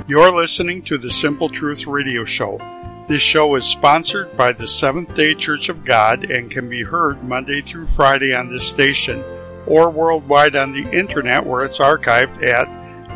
You're listening to the Simple Truth Radio Show. This show is sponsored by the Seventh-day Church of God and can be heard Monday through Friday on this station or worldwide on the internet where it's archived at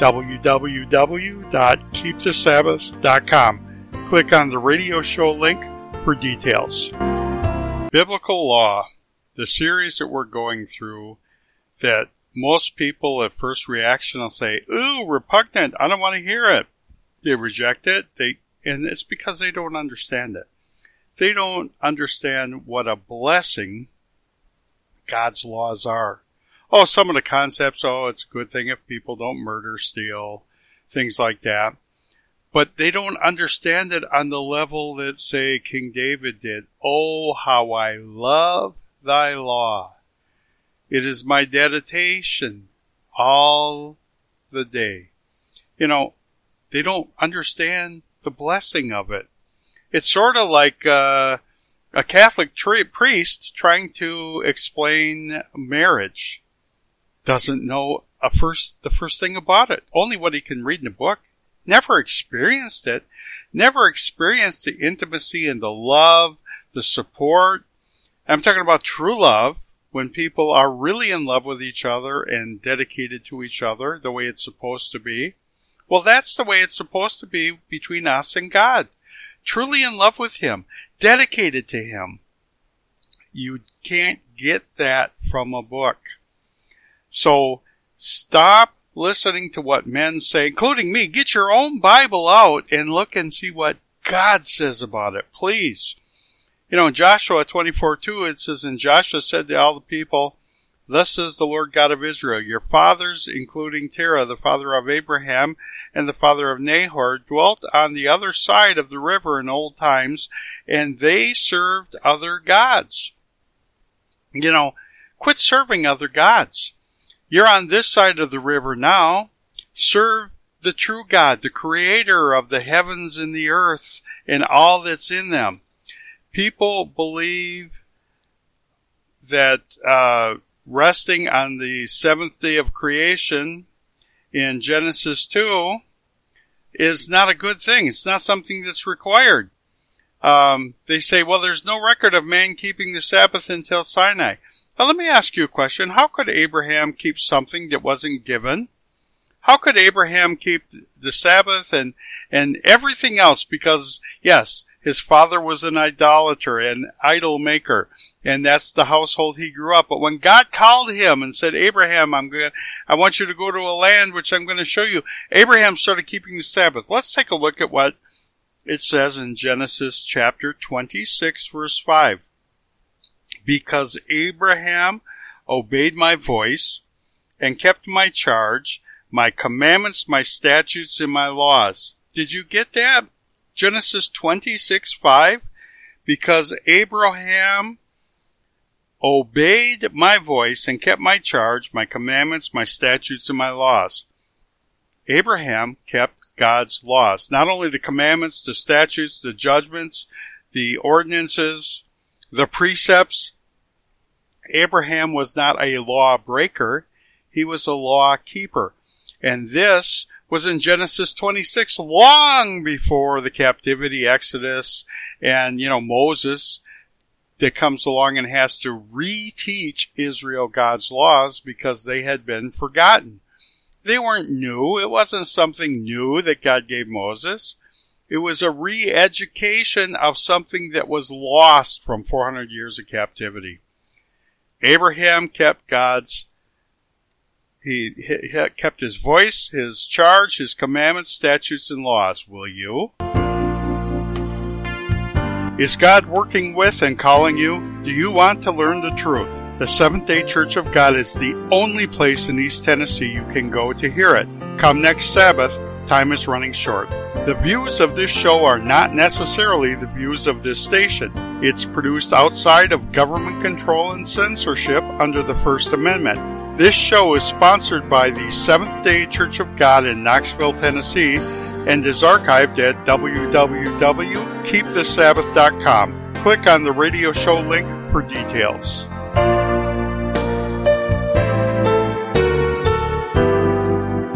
www.keepthesabbath.com. Click on the radio show link for details. Biblical Law, the series that we're going through that most people at first reaction will say, ooh, repugnant, I don't want to hear it. They reject it, and it's because they don't understand it. They don't understand what a blessing God's laws are. Oh, some of the concepts, it's a good thing if people don't murder, steal, things like that. But they don't understand it on the level that, say, King David did. Oh, how I love thy law. It is my dedication all the day. You know, they don't understand the blessing of it. It's sort of like a Catholic priest trying to explain marriage. Doesn't know the first thing about it. Only what he can read in a book. Never experienced it. Never experienced the intimacy and the love, the support. I'm talking about true love. When people are really in love with each other and dedicated to each other the way it's supposed to be. Well, that's the way it's supposed to be between us and God. Truly in love with Him. Dedicated to Him. You can't get that from a book. So, stop listening to what men say, including me. Get your own Bible out and look and see what God says about it, please. You know, in Joshua 24:2, it says, and Joshua said to all the people, thus says the Lord God of Israel, your fathers, including Terah, the father of Abraham, and the father of Nahor, dwelt on the other side of the river in old times, and they served other gods. You know, quit serving other gods. You're on this side of the river now. Serve the true God, the creator of the heavens and the earth, and all that's in them. People believe that resting on the seventh day of creation in Genesis 2 is not a good thing. It's not something that's required. They say, well, there's no record of man keeping the Sabbath until Sinai. Now, let me ask you a question. How could Abraham keep something that wasn't given? How could Abraham keep the Sabbath and everything else? Because, yes, his father was an idolater, an idol maker, and that's the household he grew up. But when God called him and said, Abraham, I want you to go to a land which I'm going to show you, Abraham started keeping the Sabbath. Let's take a look at what it says in Genesis chapter 26, verse 5. Because Abraham obeyed my voice and kept my charge, my commandments, my statutes, and my laws. Did you get that? Genesis 26:5, because Abraham obeyed my voice and kept my charge, my commandments, my statutes, and my laws. Abraham kept God's laws. Not only the commandments, the statutes, the judgments, the ordinances, the precepts. Abraham was not a law breaker. He was a law keeper. And this was in Genesis 26, long before the captivity, Exodus, and, Moses that comes along and has to reteach Israel God's laws because they had been forgotten. They weren't new. It wasn't something new that God gave Moses. It was a re-education of something that was lost from 400 years of captivity. Abraham kept He kept his voice, his charge, his commandments, statutes, and laws. Will you? Is God working with and calling you? Do you want to learn the truth? The Seventh-day Church of God is the only place in East Tennessee you can go to hear it. Come next Sabbath. Time is running short. The views of this show are not necessarily the views of this station. It's produced outside of government control and censorship under the First Amendment. This show is sponsored by the Seventh-day Church of God in Knoxville, Tennessee, and is archived at www.keepthesabbath.com. Click on the radio show link for details.